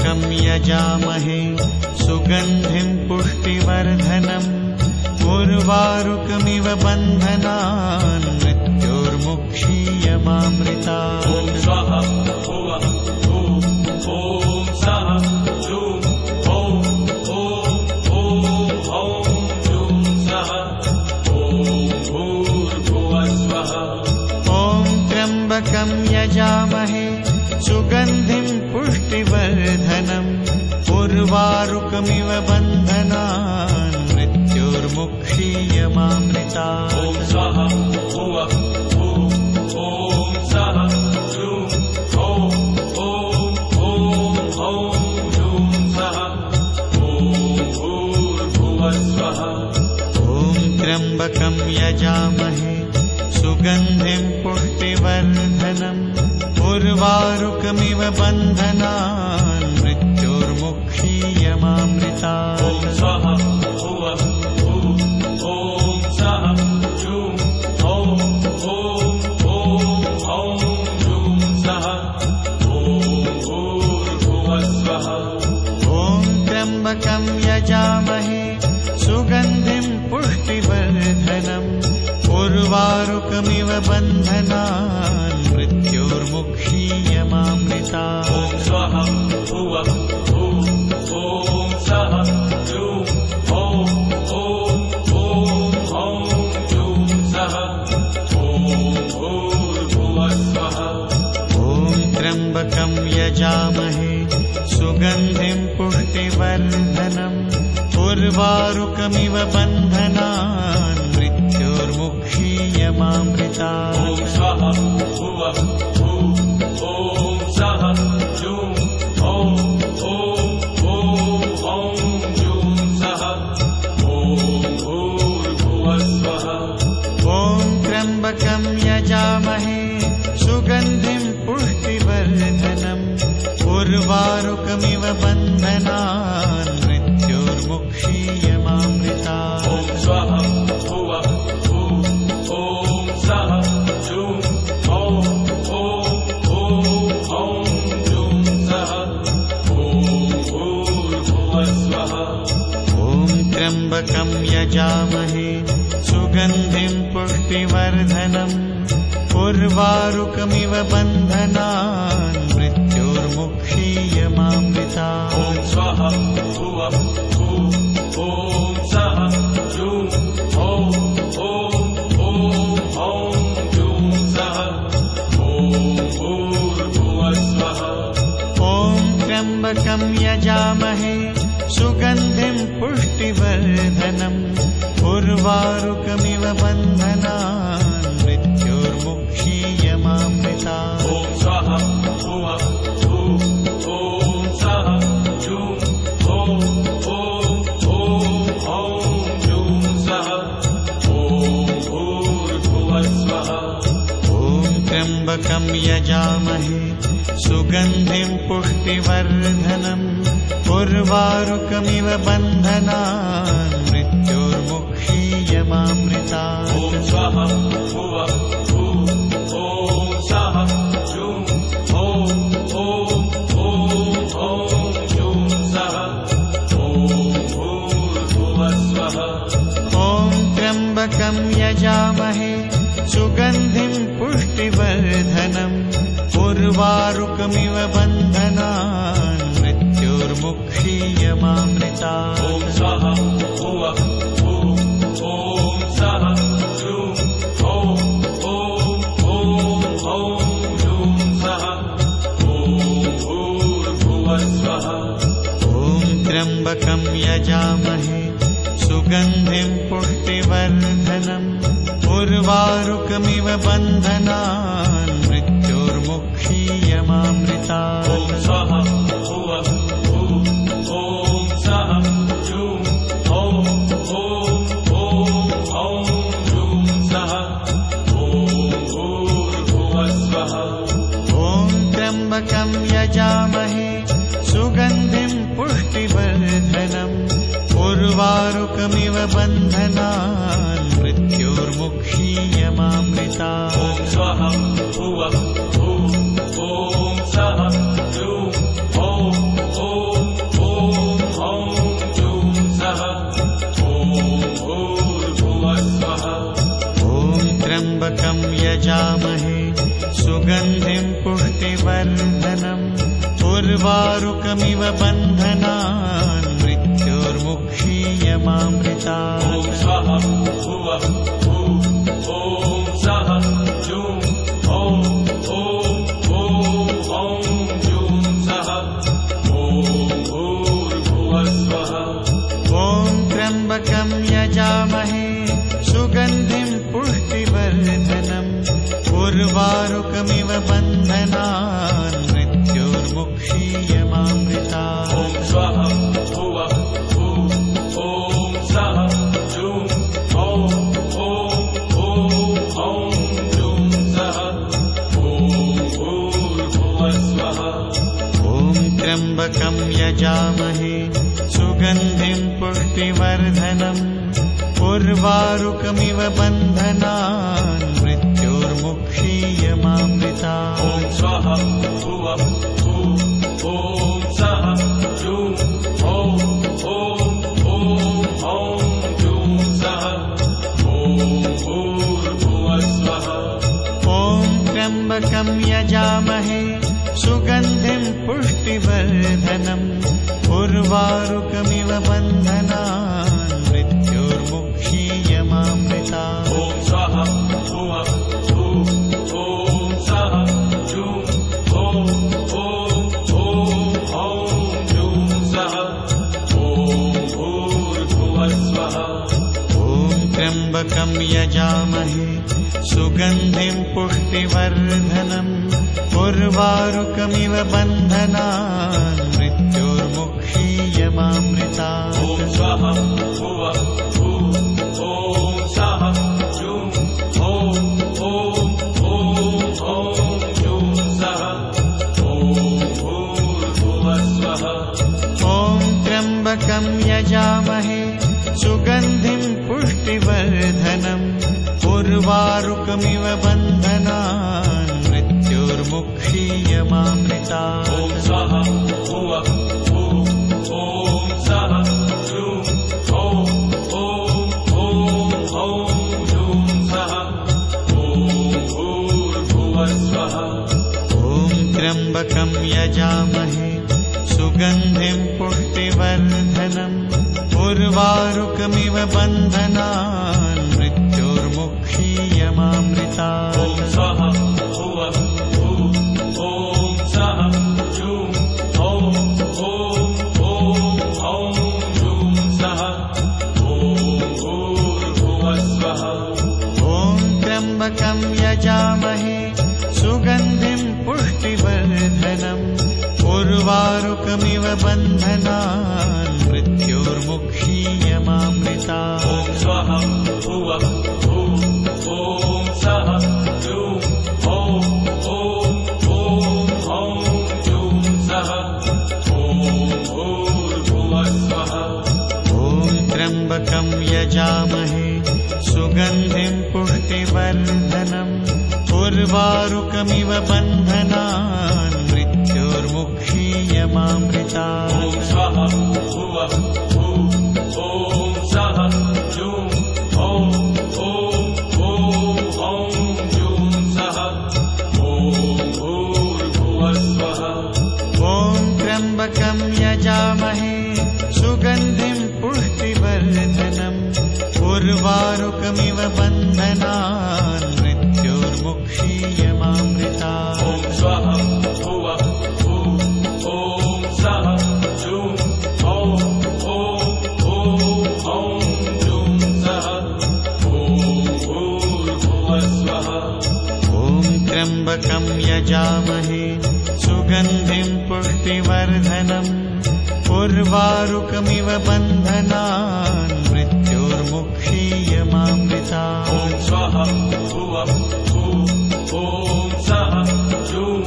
त्र्यम्बकं यजामहे सुगन्धिं पुष्टिवर्धनम् उर्वारुकमिव बन्धनान् मृत्योर्मुक्षीयमामृतात्। ॐ स्वाहा भुवः भूः ॐ सः जुं ॐ जुं सः ॐ भूर्भुवः स्वः। ॐ त्र्यम्बकं यजामहे सुगन्धिं पुष्टिवर्धनम् उर्वारुकमिव बन्धनान् मृत्योर्मुक्षीयमामृतात्। ॐ स्वाहा भुवः भूः ॐ सः जुं ॐ जुं सः ॐ भूर्भुवः स्वः। ॐ त्र्यम्बकं यजामहे सुगन्धिं पुष्टिवर्धनम् उर्वारुकमिव बन्धनान् मृत्योर्मुक्षीयमामृतात्। ॐ स्वाहा भुवः भूः ॐ सः जुं जुं सः ॐ भूर्भुवः स्वः। ॐ त्र्यम्बकं यजामहे सुगन्धिं पुष्टिवर्धनम् उर्वारुकमिव बन्धनान् मृत्योर्मुक्षीयमामृतात्। ॐ स्वाहा भुवः भूः ॐ सः जुं जुं सः ॐ भूर्भुवः स्वः। ॐ त्र्यम्बकं यजामहे सुगन्धिं पुष्टिवर्धनम् उर्वारुकमिव बन्धनान् मृत्योर्मुक्षीयमामृतात्। ॐ स्वाहा भुवः भूः ॐ सः जुं जुं सः ॐ भूर्भुवः स्वः। ॐ त्र्यम्बकं यजामहे सुगन्धिं पुष्टिवर्धनम् उर्वारुकमिव बन्धनान् मृत्योर्मुक्षीयमामृतात्। ॐ स्वाहा भुवः भूः ॐ सः जुं जुं सः ॐ भूर्भुवः स्वः। ॐ त्र्यम्बकं यजामहे सुगन्धिं पुष्टिवर्धनम् उर्वारुकमिव बन्धनान् मृत्योर्मुक्षीयमामृतात्। ॐ स्वाहा भुवः भूः ॐ सः जुं जुं सः ॐ भूर्भुवः स्वः। ॐ त्र्यम्बकं यजामहे सुगन्धिं पुष्टिवर्धनम् उर्वारुकमिव बन्धनान् मृत्योर्मुक्षीयमामृतात्। ॐ स्वाहा भुवः भूः ॐ सः जुं जुं सः ॐ भूर्भुवः स्वः। ॐ त्र्यम्बकं यजामहे सुगन्धिं पुष्टिवर्धनम् उर्वारुकमिव बन्धनान् मृत्योर्मुक्षीयमामृतात्। ॐ स्वाहा भुवः भूः ॐ सः जुं जुं सः ॐ भूर्भुवः स्वः। ॐ त्र्यम्बकं यजामहे सुगन्धिं पुष्टिवर्धनम् उर्वारुकमिव बन्धनान् मृत्योर्मुक्षीयमामृतात्। ॐ स्वाहा भुवः भूः ॐ सः जुं जुं सः ॐ भूर्भुवः स्वः। ॐ त्र्यम्बकं यजामहे सुगन्धिं पुष्टिवर्धनम् उर्वारुकमिव बन्धनान् मृत्योर्मुक्षीयमामृतात्। ॐ स्वाहा भुवः भूः ॐ सः जुं जुं सः ॐ भूर्भुवः स्वः। ॐ त्र्यम्बकं यजामहे सुगन्धिं पुष्टिवर्धनम् उर्वारुकमिव बन्धनान् मृत्योर्मुक्षीयमामृतात्। ॐ स्वाहा भुवः भूः ॐ सः जुं उर्वारुकमिव बन्धनान् मृत्योर्मुक्षीयमामृतात्। ॐ स्वाहा भुवः भुः ॐ सः जुं ॐ जुं सः ॐ भूर्भुवः स्वः। ॐ त्र्यम्बकं यजामहे सुगन्धिं पुष्टिवर्धनम् उर्वारुकमिव बन्धनान् मृत्योर्मुक्षीयमामृतात्। ॐ स्वाहा भुवः भुः ॐ सः जुं ॐ जुं सः ॐ भूर्भुवः स्वः। ॐ त्र्यम्बकं यजामहे सुगन्धिं पुष्टिवर्धनम् उर्वारुकमिव बन्धनान् मृत्योर्मुक्षीयमामृतात्। ॐ स्वाहा भुवः भुः ॐ सः जुं ॐ जुं सः ॐ भूर्भुवः स्वः। ॐ त्र्यम्बकं यजामहे सुगन्धिं पुष्टिवर्धनम् उर्वारुकमिव बन्धनान् मृत्योर्मुक्षीयमामृतात्। ॐ स्वाहा भुवः भुः ॐ सः जुं जुं सः ॐ भूर्भुवः स्वः। ॐ त्र्यम्बकं यजामहे सुगन्धिं पुष्टिवर्धनम् उर्वारुकमिव बन्धनान् मृत्योर्मुक्षीयमामृतात्। ॐ स्वाहा भुवः भुः ॐ सः जुं जुं सः ॐ भूर्भुवः स्वः। ॐ त्र्यम्बकं यजामहे सुगन्धिं पुष्टिवर्धनम् उर्वारुकमिव बन्धनान् मृत्योर्मुक्षीयमामृतात्। ॐ स्वाहा भुवः भुः ॐ सः जुं जुं सः ॐ भूर्भुवः स्वः। ॐ त्र्यम्बकं यजामहे सुगन्धिं पुष्टिवर्धनम् उर्वारुकमिव बन्धनान् मृत्योर्मुक्षीयमामृतात्। ॐ स्वाहा भुवः भुः ॐ सः जुं जुं सः ॐ भूर्भुवः स्वः। ॐ त्र्यम्बकं यजामहे सुगन्धिं पुष्टिवर्धनम् उर्वारुकमिव बन्धनान् मृत्योर्मुक्षीयमामृतात्। ॐ स्वाहा भुवः भुः ॐ सः जुं जुं सः ॐ भूर्भुवः स्वः। ॐ त्र्यम्बकं यजामहे सुगन्धिं पुष्टिवर्धनम् उर्वारुकमिव बन्धनान् मृत्योर्मुक्षीयमामृतात्। ॐ स्वाहा भुवः भुः ॐ सः जुं जुं सः ॐ भूर्भुवः स्वः। ॐ त्र्यम्बकं यजामहे सुगन्धिं पुष्टिवर्धनम् उर्वारुकमिव बन्धनान् मृत्योर्मुक्षीयमामृतात्। ॐ स्वाहा भुवः भुः ॐ सः जुं जुं सः ॐ भूर्भुवः स्वः। ॐ त्र्यम्बकं यजामहे सुगन्धिं पुष्टिवर्धनम् उर्वारुकमिव बन्धनान् मृत्योर्मुक्षीयमामृतात्। ॐ स्वाहा भुवः भुः ॐ सः जुं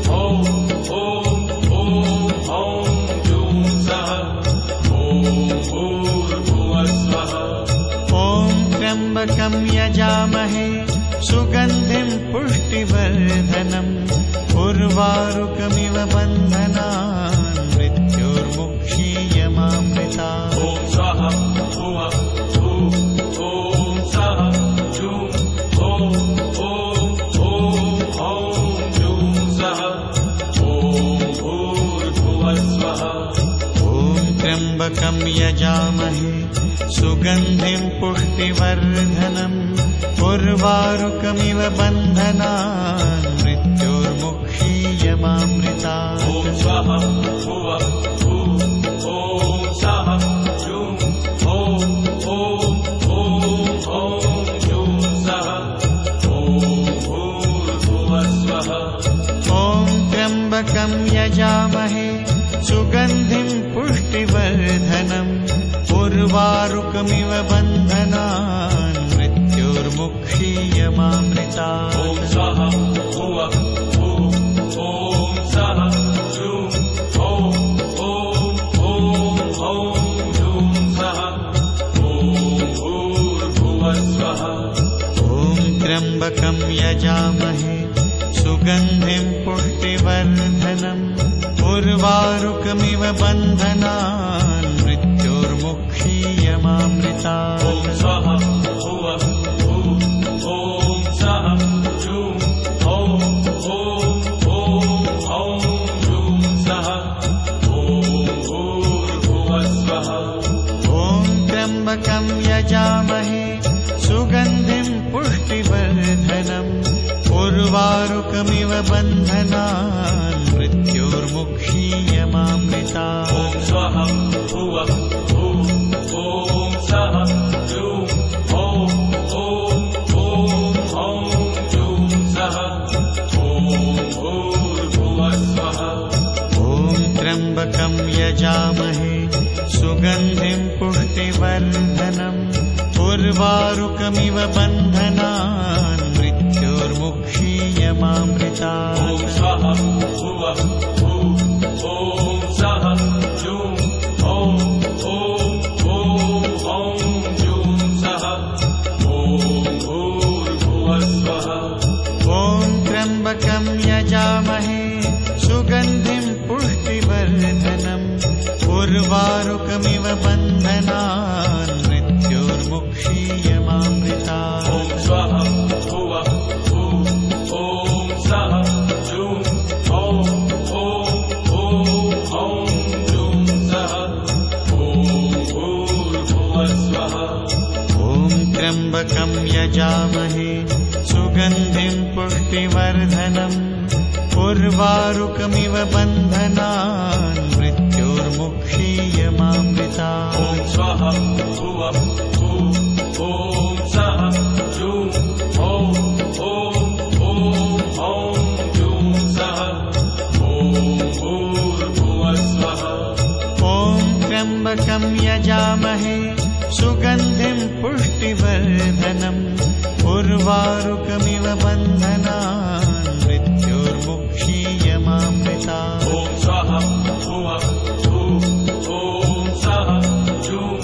जुं सः ॐ भूर्भुवः स्वः। ॐ त्र्यम्बकं यजामहे सुगन्धिं पुष्टिवर्धनम् उर्वारुकमिव बन्धनान् मृत्योर्मुक्षीयमामृतात्। ॐ स्वाहा भुवः भुः ॐ सः जुं जुं सः ॐ भूर्भुवः त्र्यम्बकं यजामहे सुगन्धिं पुष्टिवर्धनम् उर्वारुकमिव बन्धनान् मृत्योर्मुक्षीयमामृतात्। ॐ स्वाहा भुवः भूः ॐ सः जुं ॐ जुं सः ॐ भूर्भुवः स्वः। ॐ त्र्यम्बकं यजामहे सुगन्धिं पुष्टिवर्धनम् उर्वारुकमिव बन्धनान् मृत्योर्मुक्षीयमामृतात्। ॐ स्वाहा भुवः भूः ॐ सः जुं ॐ जुं सः ॐ भूर्भुवः स्वः। ॐ त्र्यम्बकं यजामहे सुगन्धिं पुष्टिवर्धनम् उर्वारुकमिव बन्धनान् मृत्योर्मुक्षीयमामृतात्। ॐ स्वाहा भुवः भूः ॐ सः जुं जुं सः ॐ भूर्भुवः स्वः। ॐ त्र्यम्बकं यजामहे सुगन्धिं पुष्टिवर्धनम् उर्वारुकमिव बन्धनान् मृत्योर्मुक्षीयमामृतात्। ॐ स्वाहा भुवः भूः ॐ सः जुं जुं सः ॐ भूर्भुवः स्वः। ॐ त्र्यम्बकं यजामहे सुगन्धिं पुष्टिवर्धनम् उर्वारुकमिव बन्धनान् मृत्योर्मुक्षीयमामृतात्। ॐ स्वाहा भुवः भूः ॐ सः जुं जुं सः ॐ भूर्भुवः स्वः। ॐ त्र्यम्बकं यजामहे सुगन्धिं पुष्टिवर्धनम् उर्वारुकमिव बन्धनान् मृत्योर्मुक्षीयमामृतात्। ॐ स्वाहा भुवः भूः ॐ सः जुं जुं सः ॐ भूर्भुवः स्वः। ॐ त्र्यम्बकं यजामहे सुगन्धिं पुष्टिवर्धनम् उर्वारुकमिव बन्धनान् मृत्योर्मुक्षीयमामृतात्। ॐ स्वाहा भुवः भूः ॐ सः जुं जुं सः ॐ भूर्भुवः स्वः। ॐ त्र्यम्बकं यजामहे सुगन्धिं पुष्टिवर्धनम् उर्वारुकमिव बन्धनान् मृत्योर्मुक्षीयमामृतात्। ॐ स्वाहा भुवः भूः ॐ सः जुं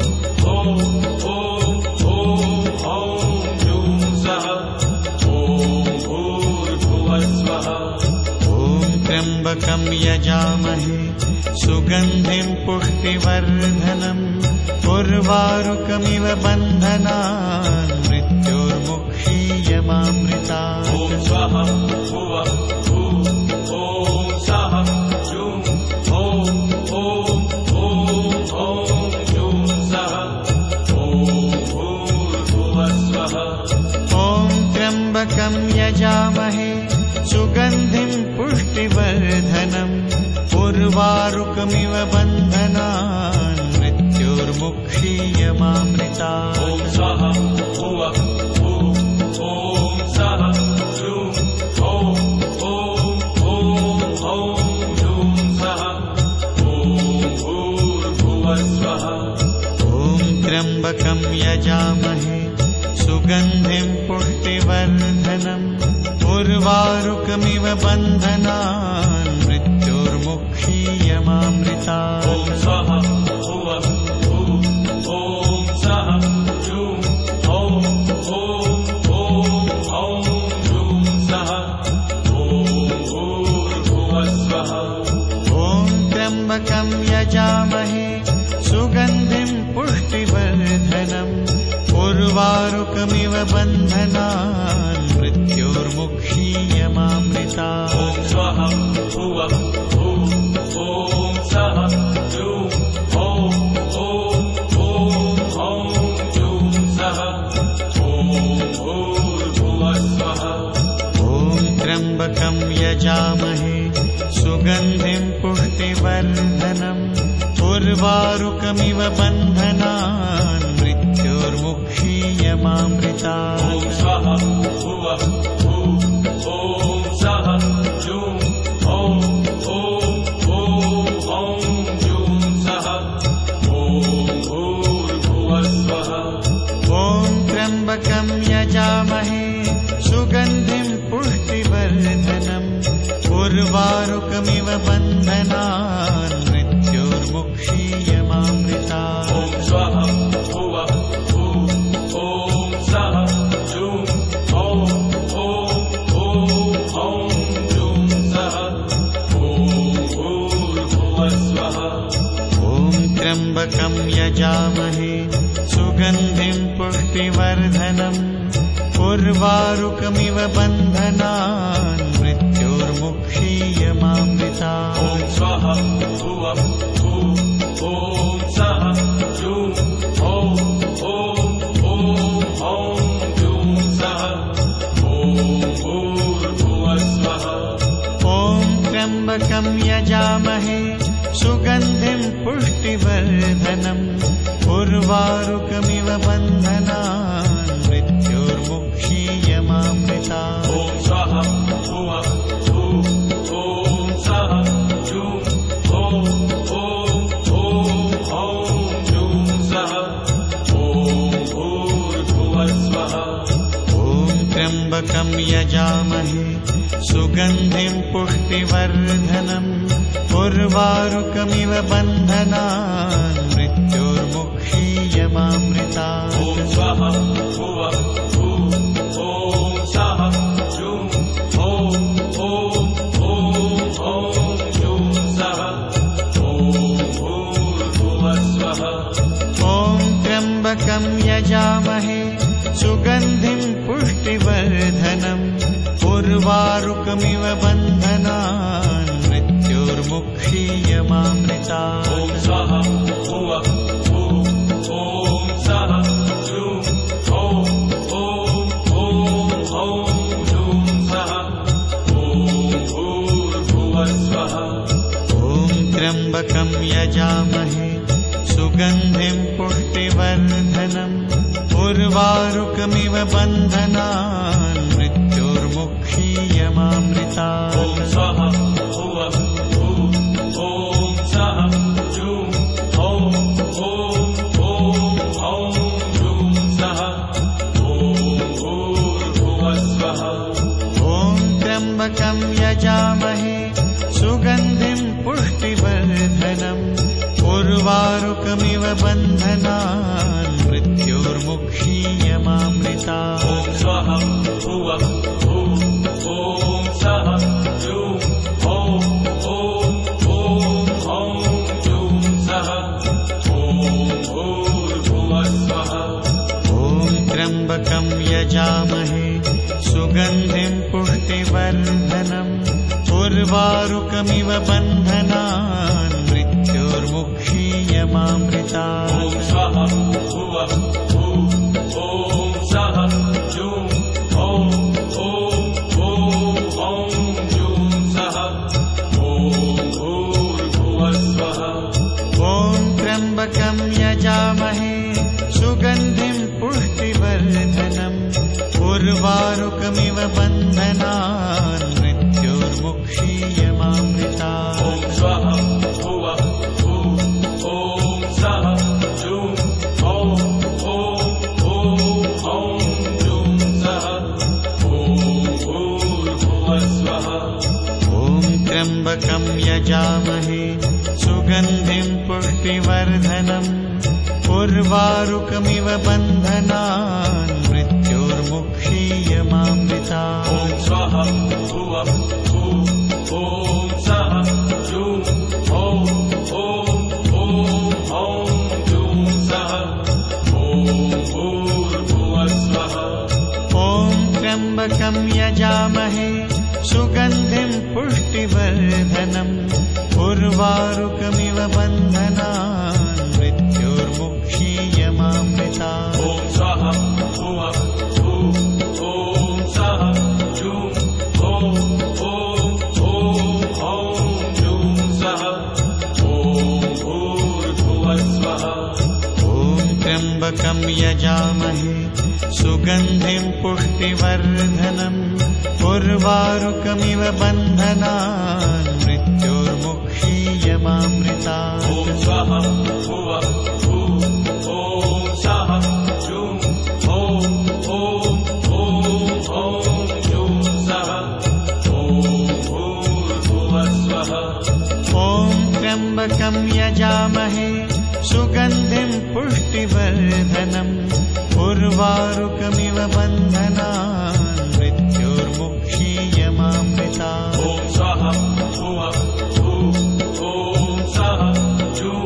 जुं सः ॐ भूर्भुवः स्वः। ॐ त्र्यम्बकं यजामहे सुगन्धिं पुष्टिवर्धनम् उर्वारुकमिव बन्धनान् मृत्योर्मुक्षीयमामृतात्। ॐ स्वाहा भुवः भूः ॐ सः जुं जुं सः ॐ भूर्भुवः स्वः। ॐ त्र्यम्बकं यजामहे सुगन्धिं पुष्टिवर्धनम् उर्वारुकमिव बन्धनान् मृत्योर्मुक्षीयमामृतात्। ॐ स्वाहा भुवः भूः ॐ सः जुं जुं सः ॐ भूर्भुवः स्वः। ॐ त्र्यम्बकं यजामहे सुगन्धिं पुष्टिवर्धनम् उर्वारुकमिव बन्धनान् मृत्योर्मुक्षीयमामृतात्। ॐ स्वाहा भुवः भूः ॐ सः जुं जुं सः ॐ भूर्भुवः स्वः। ॐ त्र्यम्बकं यजामहे सुगन्धिं पुष्टिवर्धनम् उर्वारुकमिव बन्धनान् मृत्योर्मुक्षीयमामृतात्। ॐ स्वाहा भुवः भूः ॐ सः जुं सुगन्धिं पुष्टिवर्धनम् उर्वारुकमिव बन्धनान् मृत्योर्मुक्षीयमामृतात्। ॐ स्वः भुवः भूः ॐ सः जुं ॐ जुं सः ॐ भूर्भुवः स्वः। ॐ त्र्यम्बकं यजामहे सुगन्धिं पुष्टिवर्धनम् उर्वारुकमिव बन्धनान् मृत्योर्मुक्षीयमामृतात्। ॐ स्वः भुवः भूः ॐ सः जुं जुं सः ॐ भूर्भुवः स्वः। ॐ त्र्यम्बकं यजामहे सुगन्धिं पुष्टिवर्धनम् उर्वारुकमिव बन्धनान् मृत्योर्मुक्षीयमामृतात्। ॐ स्वः भुवः भूः ॐ सः जुं जुं सः ॐ भूर्भुवः स्वः। ॐ त्र्यम्बकं यजामहे सुगन्धिं पुष्टिवर्धनम् उर्वारुकमिव बन्धनान् मृत्योर्मुक्षीयमामृतात्। ॐ स्वः भुवः भूः ॐ सः जुं जुं सः ॐ भूर्भुवः स्वः। ॐ त्र्यम्बकं यजामहे सुगन्धिं पुष्टिवर्धनम् उर्वारुकमिव बन्धनान् मृत्योर्मुक्षीयमामृतात्। ॐ स्वः भुवः भूः ॐ सः जुं जुं सः ॐ भूर्भुवः स्वः। ॐ त्र्यम्बकं यजामहे सुगन्धिं पुष्टिवर्धनम् उर्वारुकमिव बन्धनान् मृत्योर्मुक्षीयमामृतात्। ॐ स्वः भुवः भूः ॐ सः जुं जुं सः ॐ भूर्भुवः स्वः। ॐ त्र्यम्बकं यजामहे सुगन्धिं पुष्टिवर्धनम् उर्वारुकमिव बन्धनान् मृत्योर्मुक्षीयमामृतात्। ॐ स्वः भुवः भूः ॐ सः जुं जुं सः ॐ भूर्भुवः स्वः। ॐ त्र्यम्बकं यजामहे सुगन्धिं पुष्टिवर्धनम् उर्वारुकमिव बन्धनान् मृत्योर्मुक्षीयमामृतात्। ॐ स्वः भुवः भूः ॐ सः जुं जुं सः ॐ भूर्भुवः स्वः। ॐ त्र्यम्बकं यजामहे सुगन्धिं पुष्टिवर्धनम् उर्वारुकमिव बन्धनान् मृत्योर्मुक्षीयमामृतात्। ॐ स्वः भुवः भूः ॐ सः जुं जुं सः ॐ भूर्भुवः स्वः। ॐ त्र्यम्बकं यजामहे सुगन्धिं पुष्टिवर्धनम् उर्वारुकमिव बन्धनान् मृत्योर्मुक्षीयमामृतात्। ॐ स्वः भुवः भूः ॐ सः जुं जुं सः ॐ भूर्भुवः स्वः। ॐ त्र्यम्बकं यजामहे सुगन्धिं पुष्टिवर्धनम् उर्वारुकमिव बन्धनान् मृत्योर्मुक्षीयमामृतात्। ॐ स्वः भुवः भूः ॐ सः जुं जुं सः ॐ भूर्भुवः स्वः। ॐ त्र्यम्बकं यजामहे सुगन्धिं पुष्टिवर्धनम् उर्वारुकमिव बन्धनान् मृत्योर्मुक्षीयमामृतात्। ॐ स्वः भुवः भूः ॐ सः जुं जुं त्र्यम्बकं यजामहे सुगन्धिं पुष्टिवर्धनम् उर्वारुकमिव बन्धनान् मृत्योर्मुक्षीयमामृतात्। ॐ स्वः भुवः भूः ॐ सः जुं ॐ जुं सः ॐ भूर्भुवस्वः। ॐ त्र्यम्बकं यजामहे सुगन्धिं पुष्टिवर्धनम् उर्वारुकमिव बन्धनान् मृत्योर्मुक्षीयमामृतात्। ॐ स्वः भुवः भूः ॐ सः जुं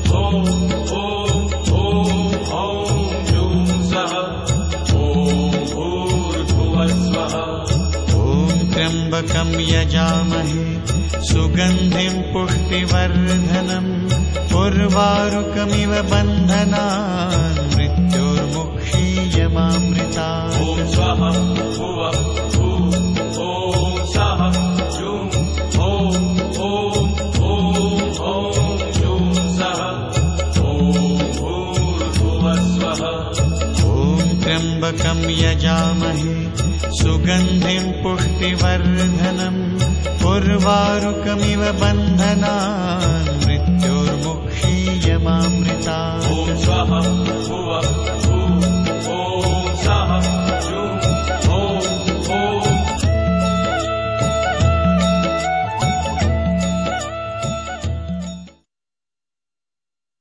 जुं सः ॐ भूर्भुवस्वः। ॐ त्र्यम्बकं यजामहे सुगन्धिं पुष्टिवर्धनम् उर्वारुकमिव बन्धनान् मृत्योर्मुक्षीयमामृतात्। ॐ स्वः भुवः भूः ॐ सः जुं जुं सः ॐ भूर्भुवस्वः। ॐ त्र्यम्बकं यजामहे सुगन्धिं पुष्टिवर्धनम् उर्वारुकमिव बन्धनान् मृत्योर्मुक्षीयमामृतात्। ॐ स्वः भुवः